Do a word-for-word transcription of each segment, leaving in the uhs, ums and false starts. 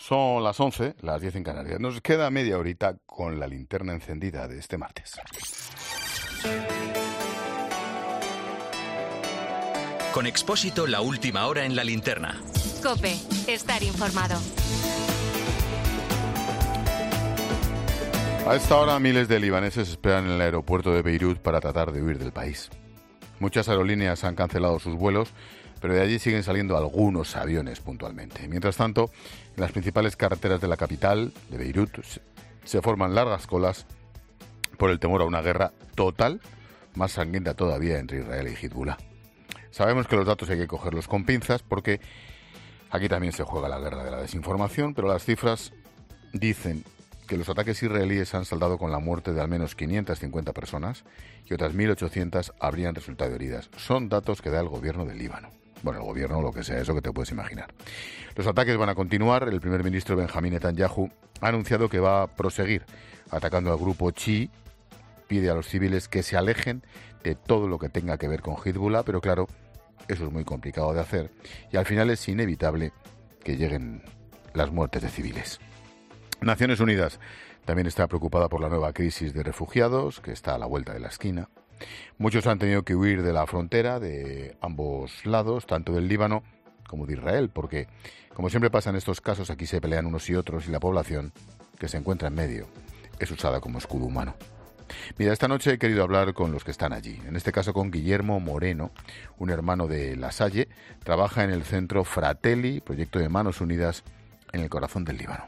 Son las once, las diez en Canarias. Nos queda media horita con la linterna encendida de este martes. Con Expósito, la última hora en la linterna. COPE, estar informado. A esta hora, miles de libaneses esperan en el aeropuerto de Beirut para tratar de huir del país. Muchas aerolíneas han cancelado sus vuelos, pero de allí siguen saliendo algunos aviones puntualmente. Mientras tanto, en las principales carreteras de la capital, de Beirut, se forman largas colas por el temor a una guerra total, más sangrienta todavía entre Israel y Hezbollah. Sabemos que los datos hay que cogerlos con pinzas porque aquí también se juega la guerra de la desinformación, pero las cifras dicen que los ataques israelíes han saldado con la muerte de al menos quinientas cincuenta personas y otras mil ochocientas habrían resultado heridas. Son datos que da el gobierno del Líbano. Bueno, el gobierno, lo que sea, eso que te puedes imaginar. Los ataques van a continuar. El primer ministro Benjamín Netanyahu ha anunciado que va a proseguir atacando al grupo chií. Pide a los civiles que se alejen de todo lo que tenga que ver con Hezbollah, pero claro, eso es muy complicado de hacer y al final es inevitable que lleguen las muertes de civiles. Naciones Unidas también está preocupada por la nueva crisis de refugiados que está a la vuelta de la esquina. Muchos han tenido que huir de la frontera de ambos lados, tanto del Líbano como de Israel, porque, como siempre pasa en estos casos, aquí se pelean unos y otros y la población, que se encuentra en medio, es usada como escudo humano. Mira, esta noche he querido hablar con los que están allí, en este caso con Guillermo Moreno, un hermano de La Salle, trabaja en el centro Fratelli, proyecto de Manos Unidas en el corazón del Líbano.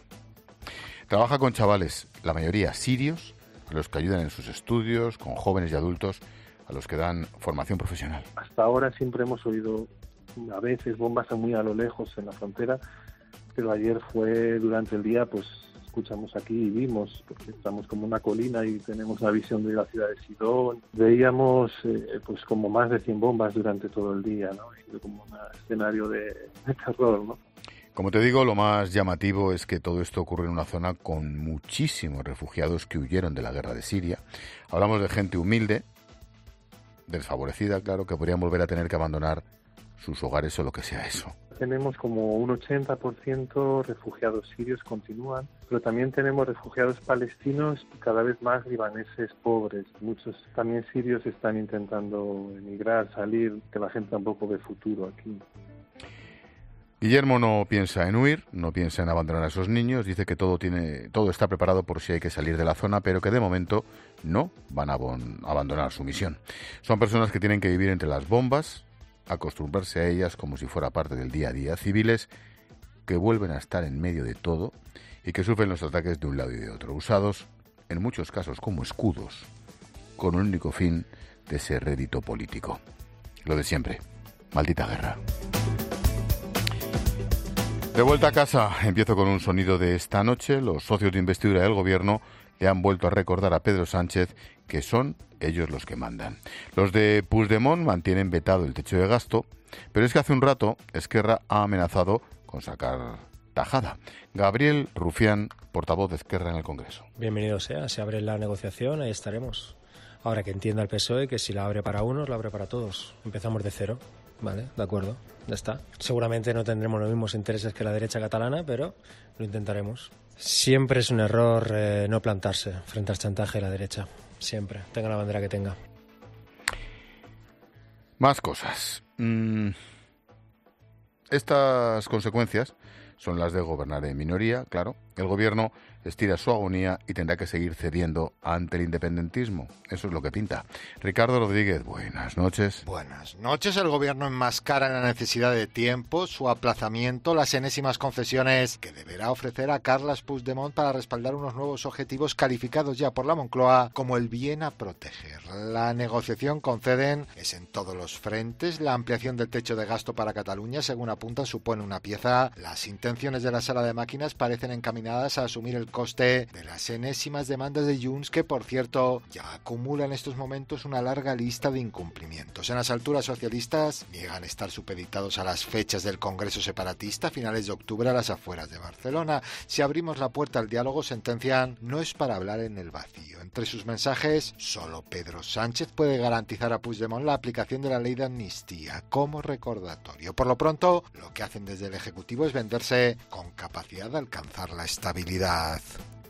Trabaja con chavales, la mayoría sirios, a los que ayudan en sus estudios, con jóvenes y adultos, a los que dan formación profesional. Hasta ahora siempre hemos oído a veces bombas muy a lo lejos en la frontera, pero ayer fue durante el día, pues escuchamos aquí y vimos, porque estamos como una colina y tenemos la visión de la ciudad de Sidón. Veíamos eh, pues como más de cien bombas durante todo el día, ¿no? Y como un escenario de, de terror, ¿no? Como te digo, lo más llamativo es que todo esto ocurre en una zona con muchísimos refugiados que huyeron de la guerra de Siria. Hablamos de gente humilde, desfavorecida, claro, que podrían volver a tener que abandonar sus hogares o lo que sea eso. Tenemos como un ochenta por ciento refugiados sirios, continúan, pero también tenemos refugiados palestinos y cada vez más libaneses pobres. Muchos también sirios están intentando emigrar, salir, que la gente tampoco ve futuro aquí. Guillermo no piensa en huir, no piensa en abandonar a esos niños, dice que todo tiene, todo está preparado por si hay que salir de la zona, pero que de momento no van a bon, abandonar su misión. Son personas que tienen que vivir entre las bombas, acostumbrarse a ellas como si fuera parte del día a día, civiles que vuelven a estar en medio de todo y que sufren los ataques de un lado y de otro, usados en muchos casos como escudos, con un único fin de ser rédito político. Lo de siempre, maldita guerra. De vuelta a casa, empiezo con un sonido de esta noche. Los socios de investidura del gobierno le han vuelto a recordar a Pedro Sánchez que son ellos los que mandan. Los de Puigdemont mantienen vetado el techo de gasto, pero es que hace un rato Esquerra ha amenazado con sacar tajada. Gabriel Rufián, portavoz de Esquerra en el Congreso. Bienvenido sea, se abre la negociación, ahí estaremos. Ahora que entienda el P S O E que si la abre para unos, la abre para todos. Empezamos de cero. Vale, de acuerdo, ya está. Seguramente no tendremos los mismos intereses que la derecha catalana, pero lo intentaremos. Siempre es un error eh, no plantarse frente al chantaje de la derecha. Siempre, tenga la bandera que tenga. Más cosas. Mm. Estas consecuencias son las de gobernar en minoría, claro. El gobierno estira su agonía y tendrá que seguir cediendo ante el independentismo. Eso es lo que pinta. Ricardo Rodríguez, buenas noches. Buenas noches. El gobierno enmascara la necesidad de tiempo, su aplazamiento, las enésimas concesiones que deberá ofrecer a Carles Puigdemont para respaldar unos nuevos objetivos calificados ya por la Moncloa como el bien a proteger. La negociación, conceden, es en todos los frentes. La ampliación del techo de gasto para Cataluña, según apuntan, supone una pieza. Las intenciones de la sala de máquinas parecen encaminadas a asumir el coste de las enésimas demandas de Junts, que por cierto ya acumula en estos momentos una larga lista de incumplimientos. En las alturas, socialistas niegan estar supeditados a las fechas del Congreso separatista a finales de octubre a las afueras de Barcelona. Si abrimos la puerta al diálogo, sentencian, no es para hablar en el vacío. Entre sus mensajes, solo Pedro Sánchez puede garantizar a Puigdemont la aplicación de la ley de amnistía como recordatorio. Por lo pronto, lo que hacen desde el Ejecutivo es venderse sostenible con capacidad de alcanzar la estabilidad.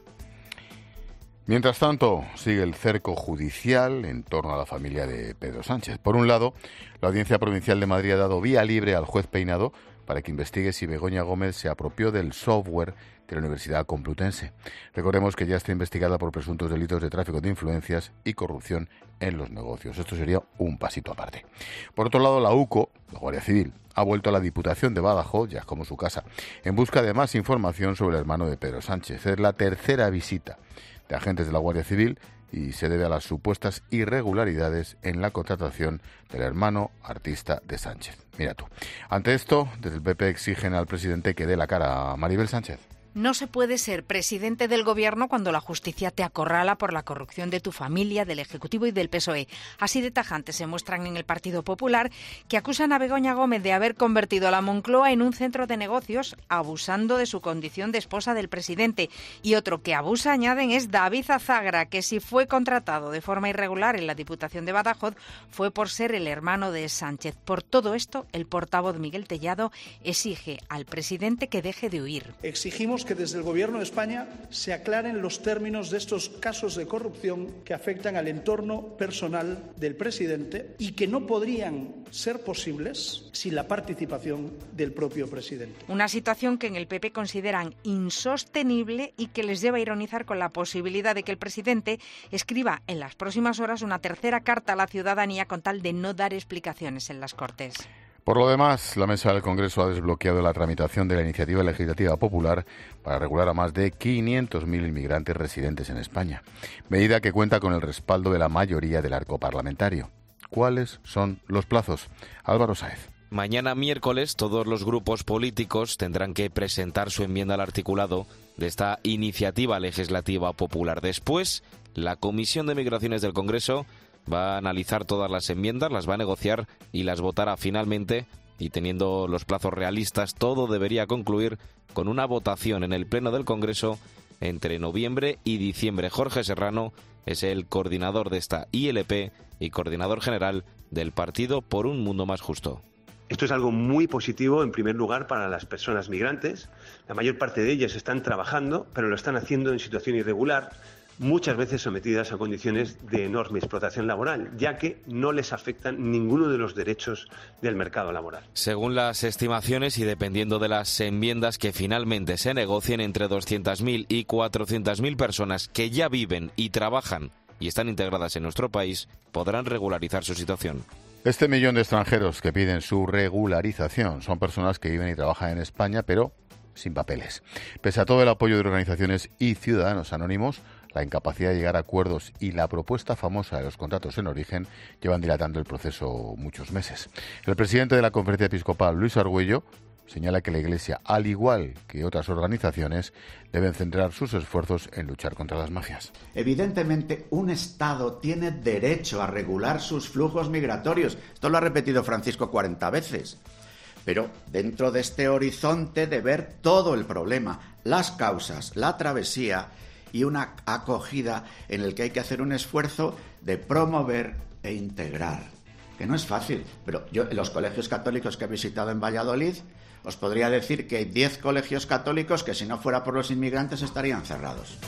Mientras tanto, sigue el cerco judicial en torno a la familia de Pedro Sánchez. Por un lado, la Audiencia Provincial de Madrid ha dado vía libre al juez Peinado para que investigue si Begoña Gómez se apropió del software de la Universidad Complutense. Recordemos que ya está investigada por presuntos delitos de tráfico de influencias y corrupción en los negocios. Esto sería un pasito aparte. Por otro lado, la U C O, la Guardia Civil, ha vuelto a la Diputación de Badajoz, ya como su casa, en busca de más información sobre el hermano de Pedro Sánchez. Es la tercera visita de agentes de la Guardia Civil y se debe a las supuestas irregularidades en la contratación del hermano artista de Sánchez. Mira tú. Ante esto, desde el P P exigen al presidente que dé la cara a Maribel Sánchez. No se puede ser presidente del Gobierno cuando la justicia te acorrala por la corrupción de tu familia, del Ejecutivo y del P S O E. Así de tajantes se muestran en el Partido Popular, que acusan a Begoña Gómez de haber convertido a la Moncloa en un centro de negocios, abusando de su condición de esposa del presidente. Y otro que abusa, añaden, es David Azagra, que si fue contratado de forma irregular en la Diputación de Badajoz, fue por ser el hermano de Sánchez. Por todo esto, el portavoz Miguel Tellado exige al presidente que deje de huir. Exigimos que desde el Gobierno de España se aclaren los términos de estos casos de corrupción que afectan al entorno personal del presidente y que no podrían ser posibles sin la participación del propio presidente. Una situación que en el P P consideran insostenible y que les lleva a ironizar con la posibilidad de que el presidente escriba en las próximas horas una tercera carta a la ciudadanía con tal de no dar explicaciones en las Cortes. Por lo demás, la Mesa del Congreso ha desbloqueado la tramitación de la iniciativa legislativa popular para regular a más de quinientos mil inmigrantes residentes en España, medida que cuenta con el respaldo de la mayoría del arco parlamentario. ¿Cuáles son los plazos? Álvaro Sáez. Mañana miércoles todos los grupos políticos tendrán que presentar su enmienda al articulado de esta iniciativa legislativa popular. Después, la Comisión de Migraciones del Congreso va a analizar todas las enmiendas, las va a negociar y las votará finalmente, y teniendo los plazos realistas, todo debería concluir con una votación en el Pleno del Congreso entre noviembre y diciembre. Jorge Serrano es el coordinador de esta I L P y coordinador general del Partido por un Mundo Más Justo. Esto es algo muy positivo, en primer lugar, para las personas migrantes. La mayor parte de ellas están trabajando, pero lo están haciendo en situación irregular, muchas veces sometidas a condiciones de enorme explotación laboral, ya que no les afectan ninguno de los derechos del mercado laboral. Según las estimaciones y dependiendo de las enmiendas que finalmente se negocien, entre doscientas mil y cuatrocientas mil personas que ya viven y trabajan y están integradas en nuestro país podrán regularizar su situación. Este millón de extranjeros que piden su regularización son personas que viven y trabajan en España, pero sin papeles. Pese a todo el apoyo de organizaciones y ciudadanos anónimos, la incapacidad de llegar a acuerdos y la propuesta famosa de los contratos en origen llevan dilatando el proceso muchos meses. El presidente de la Conferencia Episcopal, Luis Argüello, señala que la Iglesia, al igual que otras organizaciones, deben centrar sus esfuerzos en luchar contra las mafias. Evidentemente, un Estado tiene derecho a regular sus flujos migratorios. Esto lo ha repetido Francisco cuarenta veces. Pero dentro de este horizonte de ver todo el problema, las causas, la travesía y una acogida en el que hay que hacer un esfuerzo de promover e integrar. Que no es fácil, pero yo en los colegios católicos que he visitado en Valladolid, os podría decir que hay diez colegios católicos que si no fuera por los inmigrantes estarían cerrados.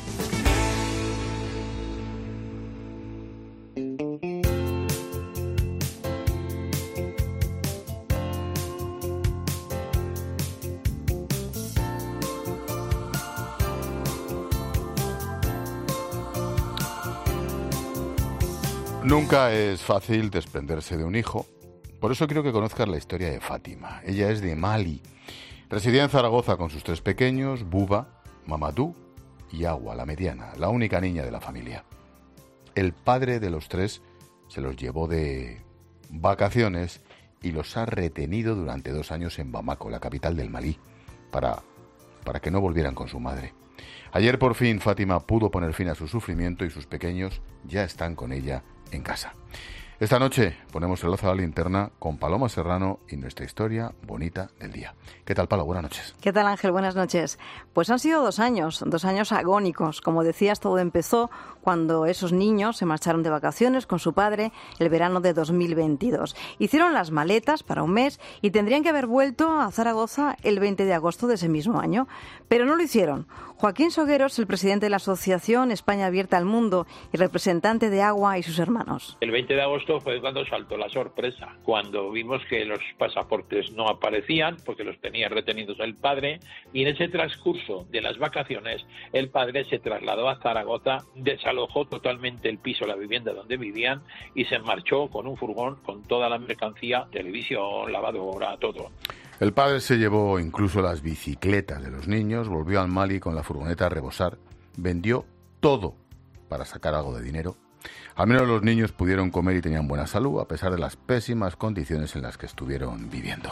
Nunca es fácil desprenderse de un hijo. Por eso quiero que conozcas la historia de Fátima. Ella es de Mali. Residía en Zaragoza con sus tres pequeños, Buba, Mamadou y Agua, la mediana, la única niña de la familia. El padre de los tres se los llevó de vacaciones y los ha retenido durante dos años en Bamako, la capital del Malí, para, para que no volvieran con su madre. Ayer por fin Fátima pudo poner fin a su sufrimiento y sus pequeños ya están con ella en casa. Esta noche ponemos el lazo a la linterna con Paloma Serrano y nuestra historia bonita del día. ¿Qué tal, Palo? Buenas noches. ¿Qué tal, Ángel? Buenas noches. Pues han sido dos años, dos años agónicos. Como decías, todo empezó cuando esos niños se marcharon de vacaciones con su padre el verano de dos mil veintidós. Hicieron las maletas para un mes y tendrían que haber vuelto a Zaragoza el veinte de agosto de ese mismo año. Pero no lo hicieron. Joaquín Sogueros, el presidente de la Asociación España Abierta al Mundo y representante de Agua y sus hermanos. El veinte de agosto fue cuando saltó la sorpresa, cuando vimos que los pasaportes no aparecían porque los tenía retenidos el padre, y en ese transcurso de las vacaciones el padre se trasladó a Zaragoza, desalojó totalmente el piso, la vivienda donde vivían, y se marchó con un furgón con toda la mercancía, televisión, lavadora, todo. El padre se llevó incluso las bicicletas de los niños, volvió al Mali con la furgoneta a rebosar, vendió todo para sacar algo de dinero. Al menos los niños pudieron comer y tenían buena salud, a pesar de las pésimas condiciones en las que estuvieron viviendo.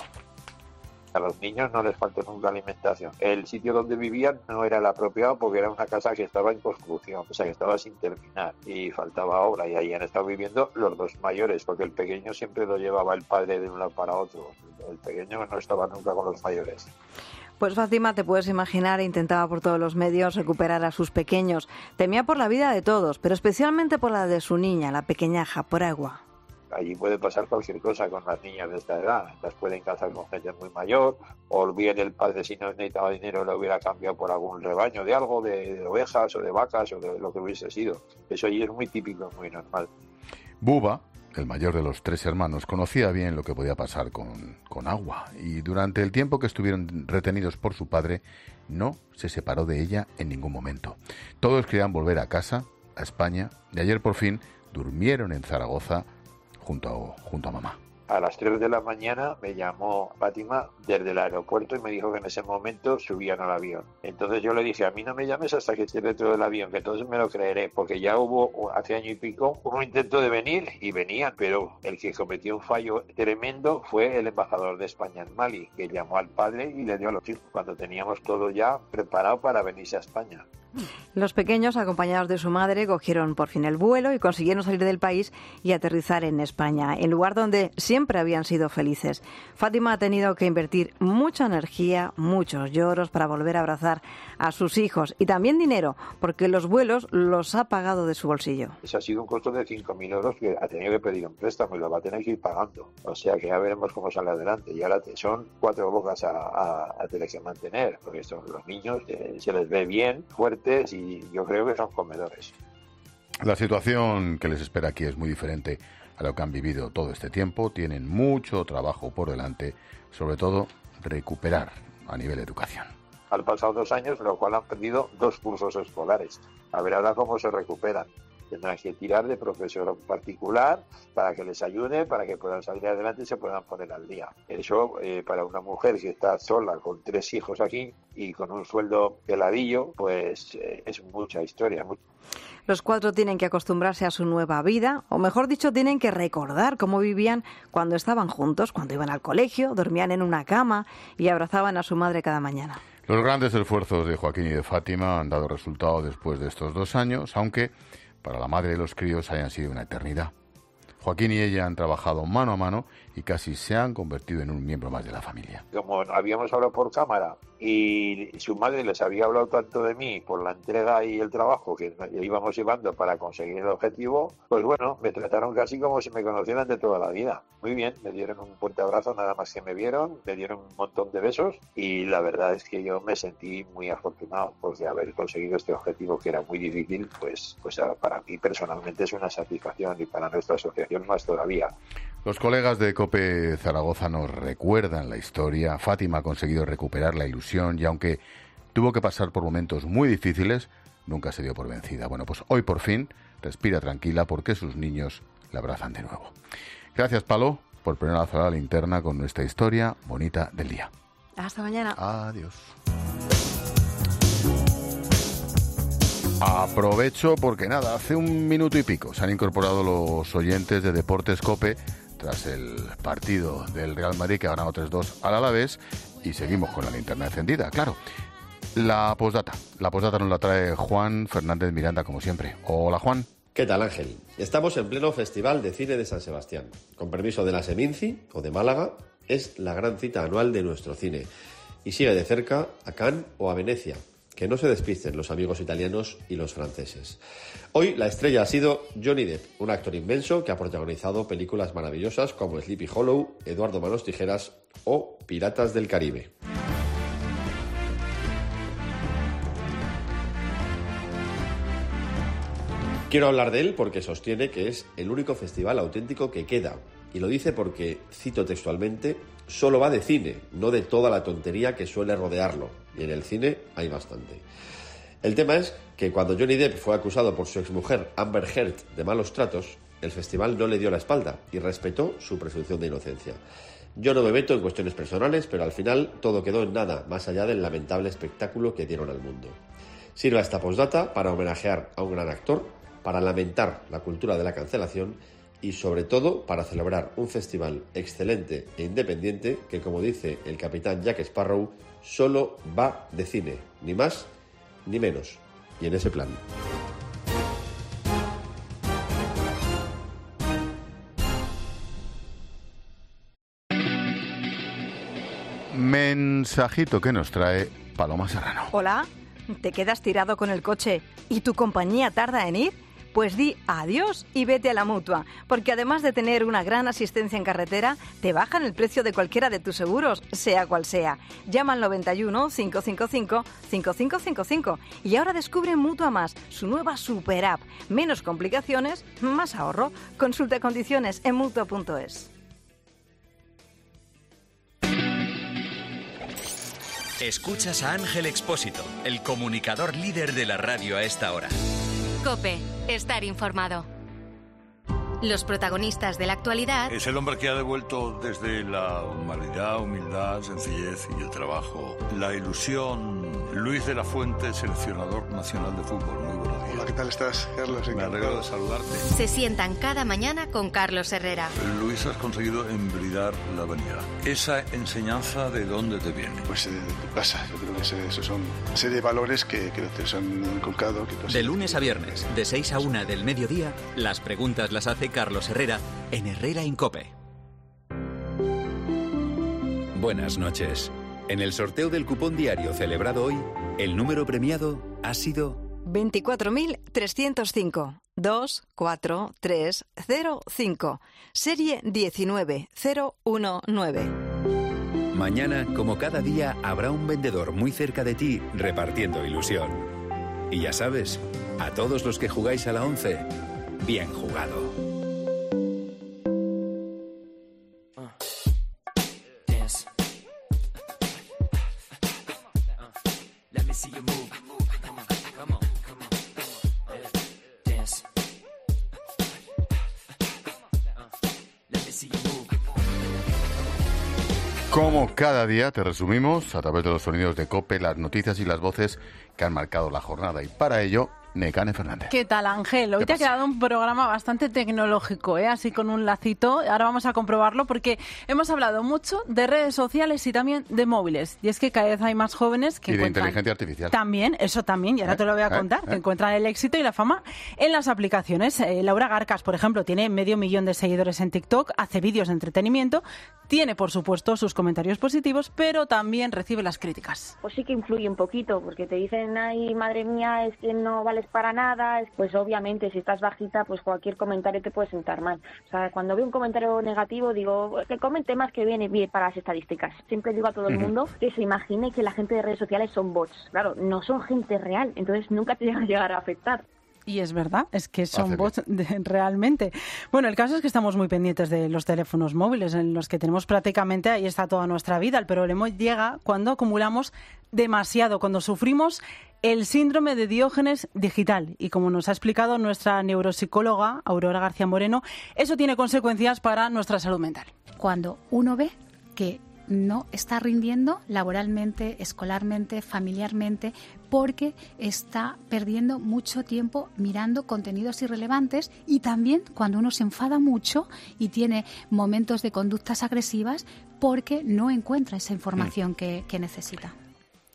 A los niños no les faltó nunca alimentación. El sitio donde vivían no era el apropiado porque era una casa que estaba en construcción, o sea que estaba sin terminar y faltaba obra, y ahí han estado viviendo los dos mayores, porque el pequeño siempre lo llevaba el padre de un lado para otro. El pequeño no estaba nunca con los mayores. Pues Fátima, te puedes imaginar, intentaba por todos los medios recuperar a sus pequeños. Temía por la vida de todos, pero especialmente por la de su niña, la pequeñaja, por Agua. Allí puede pasar cualquier cosa con las niñas de esta edad. Las pueden casar con gente muy mayor, o bien el padre, si no necesitaba dinero, lo hubiera cambiado por algún rebaño de algo, de, de ovejas o de vacas o de lo que hubiese sido. Eso allí es muy típico, muy normal. Buba, el mayor de los tres hermanos, conocía bien lo que podía pasar con, con Agua, y durante el tiempo que estuvieron retenidos por su padre, no se separó de ella en ningún momento. Todos querían volver a casa, a España, y ayer por fin durmieron en Zaragoza junto a, junto a mamá. A las tres de la mañana me llamó Fátima desde el aeropuerto y me dijo que en ese momento subían al avión. Entonces yo le dije, a mí no me llames hasta que esté dentro del avión, que entonces me lo creeré, porque ya hubo, hace año y pico, un intento de venir y venían, pero el que cometió un fallo tremendo fue el embajador de España en Mali, que llamó al padre y le dio a los hijos, cuando teníamos todo ya preparado para venirse a España. Los pequeños, acompañados de su madre, cogieron por fin el vuelo y consiguieron salir del país y aterrizar en España, el lugar donde siempre habían sido felices. Fátima ha tenido que invertir mucha energía, muchos lloros para volver a abrazar a sus hijos y también dinero, porque los vuelos los ha pagado de su bolsillo. Eso ha sido un costo de cinco mil euros que ha tenido que pedir un préstamo y lo va a tener que ir pagando. O sea que ya veremos cómo sale adelante. Y ahora son cuatro bocas a, a, a tener que mantener, porque son los niños, eh, se les ve bien, fuertes, y yo creo que son comedores. La situación que les espera aquí es muy diferente a lo que han vivido todo este tiempo. Tienen mucho trabajo por delante, sobre todo recuperar a nivel educación. Han pasado dos años, en lo cual han perdido dos cursos escolares. A ver ahora cómo se recuperan. Tendrán que tirar de profesor particular para que les ayude, para que puedan salir adelante y se puedan poner al día. Eso, eh, para una mujer que está sola con tres hijos aquí y con un sueldo peladillo, pues eh, es mucha historia. Los cuatro tienen que acostumbrarse a su nueva vida, o mejor dicho, tienen que recordar cómo vivían cuando estaban juntos, cuando iban al colegio, dormían en una cama y abrazaban a su madre cada mañana. Los grandes esfuerzos de Joaquín y de Fátima han dado resultado después de estos dos años, aunque para la madre de los críos hayan sido una eternidad. Joaquín y ella han trabajado mano a mano y casi se han convertido en un miembro más de la familia. Como habíamos hablado por cámara y su madre les había hablado tanto de mí por la entrega y el trabajo que íbamos llevando para conseguir el objetivo, pues bueno, me trataron casi como si me conocieran de toda la vida. Muy bien, me dieron un fuerte abrazo nada más que me vieron, me dieron un montón de besos y la verdad es que yo me sentí muy afortunado porque haber conseguido este objetivo que era muy difícil, pues, pues para mí personalmente es una satisfacción y para nuestra asociación más todavía. Los colegas de COPE Zaragoza nos recuerdan la historia. Fátima ha conseguido recuperar la ilusión y aunque tuvo que pasar por momentos muy difíciles, nunca se dio por vencida. Bueno, pues hoy por fin respira tranquila porque sus niños la abrazan de nuevo. Gracias, Palo, por poner a la linterna con nuestra historia bonita del día. Hasta mañana. Adiós. Aprovecho porque nada, hace un minuto y pico se han incorporado los oyentes de Deportes COPE tras el partido del Real Madrid que ha ganado tres dos al Alavés y seguimos con la linterna encendida, claro. La postdata, la postdata nos la trae Juan Fernández Miranda como siempre. Hola, Juan. ¿Qué tal, Ángel? Estamos en pleno Festival de Cine de San Sebastián. Con permiso de la Seminci o de Málaga, es la gran cita anual de nuestro cine. Y sigue de cerca a Cannes o a Venecia. Que no se despisten los amigos italianos y los franceses. Hoy la estrella ha sido Johnny Depp, un actor inmenso que ha protagonizado películas maravillosas como Sleepy Hollow, Eduardo Manos Tijeras o Piratas del Caribe. Quiero hablar de él porque sostiene que es el único festival auténtico que queda. Y lo dice porque, cito textualmente, solo va de cine, no de toda la tontería que suele rodearlo. Y en el cine hay bastante. El tema es que cuando Johnny Depp fue acusado por su exmujer Amber Heard de malos tratos, el festival no le dio la espalda y respetó su presunción de inocencia. Yo no me meto en cuestiones personales, pero al final todo quedó en nada, más allá del lamentable espectáculo que dieron al mundo. Sirva esta postdata para homenajear a un gran actor, para lamentar la cultura de la cancelación y sobre todo para celebrar un festival excelente e independiente que, como dice el capitán Jack Sparrow, solo va de cine, ni más ni menos. Y en ese plan. Mensajito que nos trae Paloma Serrano. Hola, ¿te quedas tirado con el coche y tu compañía tarda en ir? Pues di adiós y vete a la Mutua, porque además de tener una gran asistencia en carretera, te bajan el precio de cualquiera de tus seguros, sea cual sea. Llama al noventa y uno, cinco cinco cinco, cinco cinco cinco cinco y ahora descubre Mutua Más, su nueva super app. Menos complicaciones, más ahorro. Consulta condiciones en mutua punto es. Escuchas a Ángel Expósito, el comunicador líder de la radio a esta hora. COPE. Estar informado. Los protagonistas de la actualidad. Es el hombre que ha devuelto desde la humanidad, humildad, sencillez y el trabajo, la ilusión. Luis de la Fuente, seleccionador nacional de fútbol. Muy buenos días. Hola, ¿qué tal estás, Carlos? Me alegro de saludarte. Se sientan cada mañana con Carlos Herrera. Luis, has conseguido embridar la vanidad. ¿Esa enseñanza de dónde te viene? Pues de, de tu casa. Yo creo que esos son una serie de valores que, que te han inculcado. Que de lunes a viernes, de seis a una del mediodía, las preguntas las hace Carlos Herrera en Herrera en COPE. Buenas noches. En el sorteo del cupón diario celebrado hoy, el número premiado ha sido veinticuatro mil trescientos cinco, dos cuatro tres cero cinco, serie diecinueve cero diecinueve. Mañana, como cada día, habrá un vendedor muy cerca de ti repartiendo ilusión. Y ya sabes, a todos los que jugáis a la once, bien jugado. Como cada día te resumimos a través de los sonidos de COPE las noticias y las voces que han marcado la jornada y para ello Nekane Fernández. ¿Qué tal, Ángel? Hoy te ha quedado un programa bastante tecnológico, ¿eh? Así con un lacito. Ahora vamos a comprobarlo porque hemos hablado mucho de redes sociales y también de móviles. Y es que cada vez hay más jóvenes que y de encuentran... inteligencia artificial. También, eso también, y ahora ¿Eh? te lo voy a contar, ¿Eh? que encuentran el éxito y la fama en las aplicaciones. Eh, Laura Garcas, por ejemplo, tiene medio millón de seguidores en TikTok, hace vídeos de entretenimiento, tiene, por supuesto, sus comentarios positivos, pero también recibe las críticas. Pues sí que influye un poquito, porque te dicen, ay, madre mía, es que no vales para nada. Pues obviamente, si estás bajita, pues cualquier comentario te puede sentar mal. O sea, cuando veo un comentario negativo, digo, que comente más, que viene bien para las estadísticas. Siempre digo a todo el mundo que se imagine que la gente de redes sociales son bots. Claro, no son gente real, entonces nunca te van a llegar a afectar. Y es verdad, es que son bots de, realmente. Bueno, el caso es que estamos muy pendientes de los teléfonos móviles, en los que tenemos prácticamente, ahí está toda nuestra vida. El problema llega cuando acumulamos demasiado, cuando sufrimos el síndrome de Diógenes digital. Y como nos ha explicado nuestra neuropsicóloga, Aurora García Moreno, eso tiene consecuencias para nuestra salud mental. Cuando uno ve que no está rindiendo laboralmente, escolarmente, familiarmente, porque está perdiendo mucho tiempo mirando contenidos irrelevantes, y también cuando uno se enfada mucho y tiene momentos de conductas agresivas porque no encuentra esa información que, que necesita.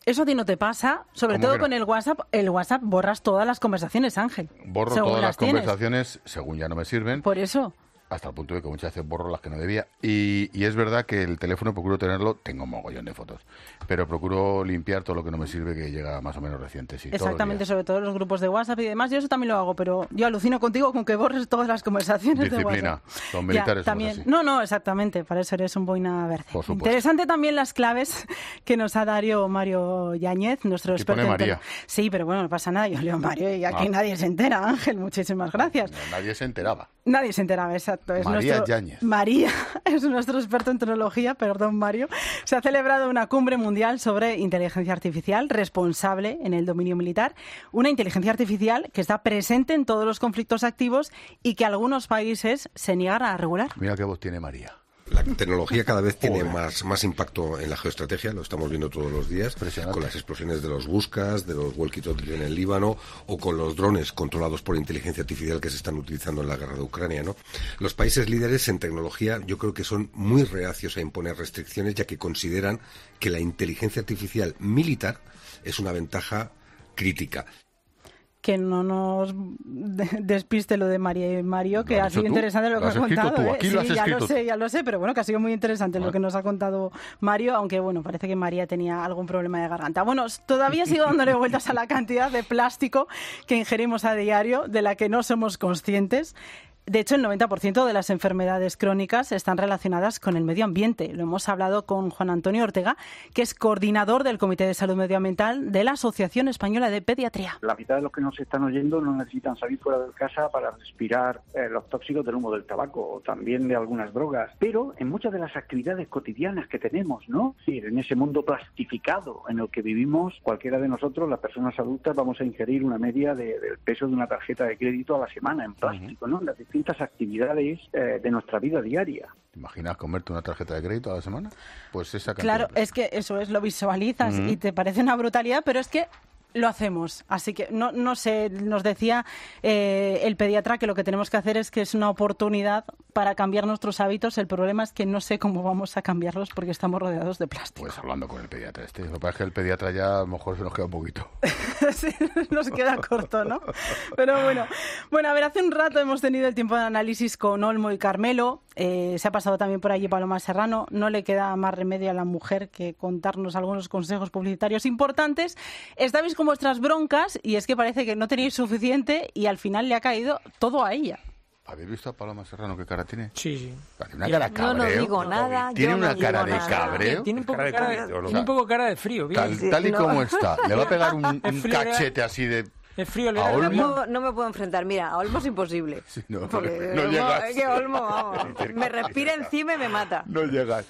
Eso a ti no te pasa, sobre todo con no? el WhatsApp. El WhatsApp borras todas las conversaciones, Ángel. Borro todas las, las conversaciones, según ya no me sirven. Por eso. Hasta el punto de que muchas veces borro las que no debía. Y, y es verdad que el teléfono procuro tenerlo, tengo un mogollón de fotos, pero procuro limpiar todo lo que no me sirve, que llega más o menos reciente. Sí, exactamente, sobre todo los grupos de WhatsApp y demás. Yo eso también lo hago, pero yo alucino contigo con que borres todas las conversaciones Disciplina. de WhatsApp. Disciplina, los militares ya, también. Así. No, no, exactamente, para eso eres un boina verde. Por supuesto. Interesante también las claves que nos ha dado Mario Yáñez, nuestro y experto pone en María. Sí, pero bueno, no pasa nada, yo leo Mario y aquí ah. nadie se entera, Ángel, muchísimas gracias. No, nadie se enteraba. Nadie se enteraba, exacto. Es María nuestro... Yáñez. María es nuestro experto en tecnología, perdón Mario. Se ha celebrado una cumbre mundial sobre inteligencia artificial responsable en el dominio militar. Una inteligencia artificial que está presente en todos los conflictos activos y que algunos países se niegan a regular. Mira qué voz tiene María. La tecnología cada vez tiene más, más impacto en la geoestrategia, lo estamos viendo todos los días, con las explosiones de los Buscas, de los walkie-talkies en el Líbano, o con los drones controlados por inteligencia artificial que se están utilizando en la guerra de Ucrania, ¿no? Los países líderes en tecnología yo creo que son muy reacios a imponer restricciones, ya que consideran que la inteligencia artificial militar es una ventaja crítica. Que no nos despiste lo de María y Mario, que ha sido interesante lo que ha contado. ¿eh? Sí, ya lo sé, ya lo sé, pero bueno, que ha sido muy interesante lo que nos ha contado Mario, aunque bueno, parece que María tenía algún problema de garganta. Bueno, todavía sigo dándole vueltas a la cantidad de plástico que ingerimos a diario, de la que no somos conscientes. De hecho, el noventa por ciento de las enfermedades crónicas están relacionadas con el medio ambiente. Lo hemos hablado con Juan Antonio Ortega, que es coordinador del Comité de Salud Medioambiental de la Asociación Española de Pediatría. La mitad de los que nos están oyendo no necesitan salir fuera de casa para respirar eh, los tóxicos del humo del tabaco o también de algunas drogas. Pero en muchas de las actividades cotidianas que tenemos, ¿no? Sí, en ese mundo plastificado en el que vivimos, cualquiera de nosotros, las personas adultas, vamos a ingerir una media de, del peso de una tarjeta de crédito a la semana en plástico, ¿no? Las distintas actividades eh, de nuestra vida diaria. ¿Te imaginas comerte una tarjeta de crédito a la semana? Pues esa cantidad. Claro, es que eso es, lo visualizas uh-huh. y te parece una brutalidad, pero es que lo hacemos. Así que no, no sé, nos decía eh, el pediatra que lo que tenemos que hacer es que es una oportunidad para cambiar nuestros hábitos. El problema es que no sé cómo vamos a cambiarlos porque estamos rodeados de plástico. Pues hablando con el pediatra este. Lo que pasa es que el pediatra ya a lo mejor se nos queda un poquito. Sí, nos queda corto, ¿no? Pero bueno. Bueno, a ver, hace un rato hemos tenido el tiempo de análisis con Olmo y Carmelo. Eh, se ha pasado también por allí Paloma Serrano. No le queda más remedio a la mujer que contarnos algunos consejos publicitarios importantes. Estabais con vuestras broncas y es que parece que no tenéis suficiente y al final le ha caído todo a ella. ¿Habéis visto a Paloma Serrano qué cara tiene? Sí, sí. Tiene una cara cabreo. Yo no digo nada. Tiene una no cara de nada. cabreo. Tiene un poco cara de, cara de, tiene un poco cara de frío. Tal, tal y no. como está. Le va a pegar un, un cachete así de... Es frío, le a no, Olmo. me puedo, no me puedo enfrentar. Mira, a Olmo es imposible. Sí, no, porque no Olmo, llegas. Es que Olmo, vamos, me respira encima y me mata. No llegas.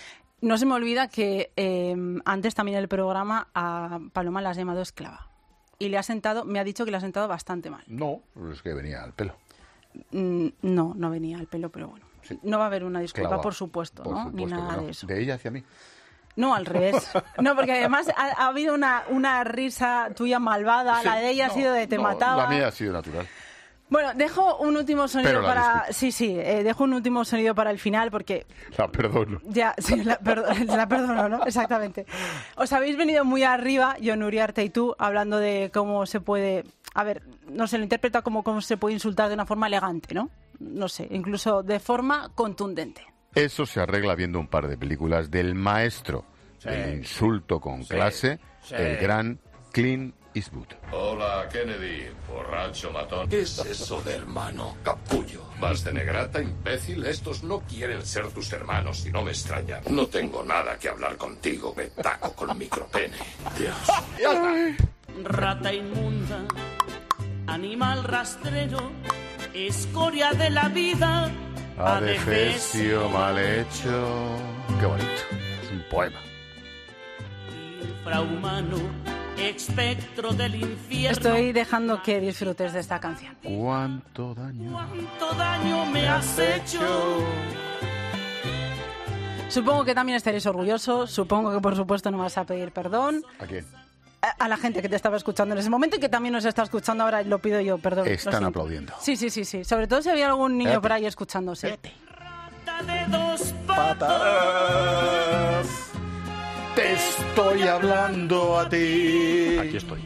No se me olvida que eh, antes también en el programa a Paloma la has llamado esclava. Y le ha sentado, me ha dicho que le ha sentado bastante mal. No, es que venía al pelo. Mm, no, no venía al pelo, pero bueno. Sí. No va a haber una disculpa, Clava, por supuesto, por ¿no? supuesto Ni nada no. de eso. De ella hacia mí. No, al revés. No, porque además ha, ha habido una, una risa tuya malvada, sí, la de ella no, ha sido de te no, mataba. La mía ha sido natural. Bueno, dejo un último sonido para... Disculpa. Sí, sí, eh, dejo un último sonido para el final porque... La perdono. Ya, sí, la, perdo- la perdono, ¿no? Exactamente. Os habéis venido muy arriba, Jon Uriarte y tú, hablando de cómo se puede... A ver, no sé, lo interpreta como cómo se puede insultar de una forma elegante, ¿no? No sé, incluso de forma contundente. Eso se arregla viendo un par de películas del maestro sí. del insulto con sí. clase, sí. el gran Clint Eastwood. Hola, Kennedy, borracho matón. ¿Qué es eso de hermano, capullo? ¿Vas de negrata, imbécil? Estos no quieren ser tus hermanos y no me extraña. No tengo nada que hablar contigo, me taco con micropene. Dios. Rata inmunda, animal rastrero, escoria de la vida, adefesio mal hecho. Qué bonito, es un poema. Infrahumano, espectro del infierno. Estoy dejando que disfrutes de esta canción. ¿Cuánto daño? ¿Cuánto daño me has hecho? Supongo que también estaréis orgullosos, supongo que por supuesto no vas a pedir perdón. ¿A quién? A la gente que te estaba escuchando en ese momento y que también nos está escuchando ahora, lo pido yo, perdón. Están aplaudiendo. Sí, sí, sí, sí. Sobre todo si había algún niño Espérate. por ahí escuchándose. Rata de dos patas. Te estoy hablando a ti. Aquí estoy.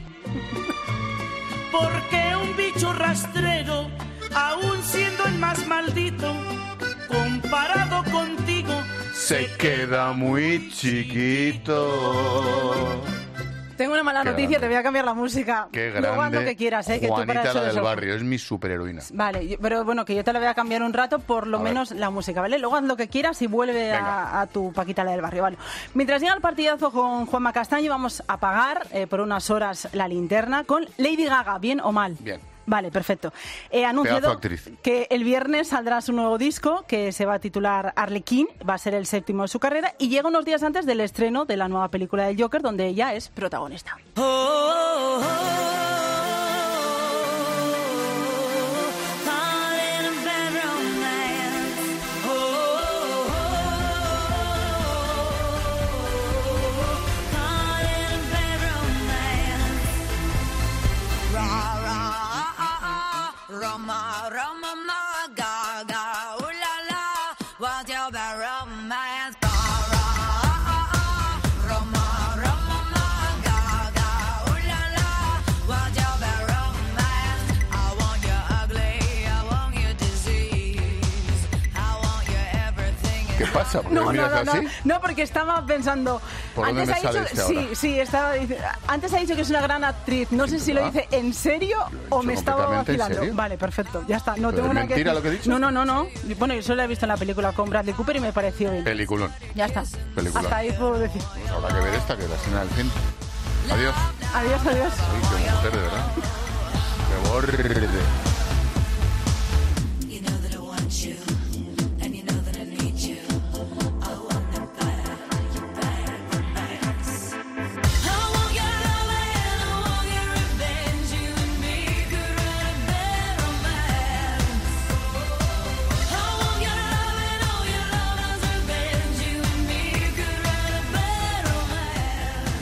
Porque un bicho rastrero, aún siendo el más maldito, comparado contigo, se queda muy chiquito. Tengo una mala Qué noticia, grande. te voy a cambiar la música. Qué grande. Luego haz lo que quieras, ¿eh? Que tú Juanita, para eso la eres del ojo. barrio, es mi superheroína. Vale, yo- pero bueno, que yo te la voy a cambiar un rato, por lo A menos la música, ¿vale? Luego haz lo que quieras y vuelve Venga. a, a tu Paquita, la del barrio, ¿vale? Mientras llega el partidazo con Juanma Castaño, vamos a apagar eh, por unas horas la linterna con Lady Gaga, ¿bien o mal? Bien. Vale, perfecto. He anunciado Pedazo de actriz. que el viernes saldrá su nuevo disco, que se va a titular Arlequín, va a ser el séptimo de su carrera, y llega unos días antes del estreno de la nueva película del Joker, donde ella es protagonista. Roma, Roma, ma, Gaga, ooh la la, what's your bad romance? Roma, Roma, ma, Gaga, ooh la la, what's your bad romance? I want you ugly, I want you disease, I want you everything. ¿Qué pasa? ¿Por qué No, me no, miras no, así? no, no, porque estaba pensando. ¿Por dónde antes me ha sale dicho, este sí, ahora? sí, estaba dice- antes ha dicho que es una gran actriz. No sé si lo dice en serio o me estaba completamente en vacilando. serio. Vale, perfecto, ya está. No ¿Pero tengo es nada que mentira decir. lo que he dicho? No, no, no, no. Bueno, yo solo la he visto en la película con Bradley Cooper y me pareció bien. Peliculón. Ya está. Peliculón. Hasta ahí puedo decir. Pues habrá que ver esta, que es la escena del fin. Adiós. Adiós, adiós. Uy, qué mujer, de verdad. Qué borde. You know that I want you, and you know that I need you. I want the better, you better romance. I want your love and I want your revenge. You and me could write a better romance. I want your love and all your lovers' revenge. You and me could write a better romance.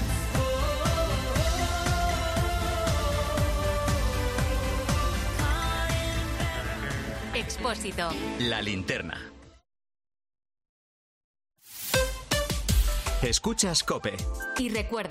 Expósito. La linterna. Escuchas COPE. Y recuerda,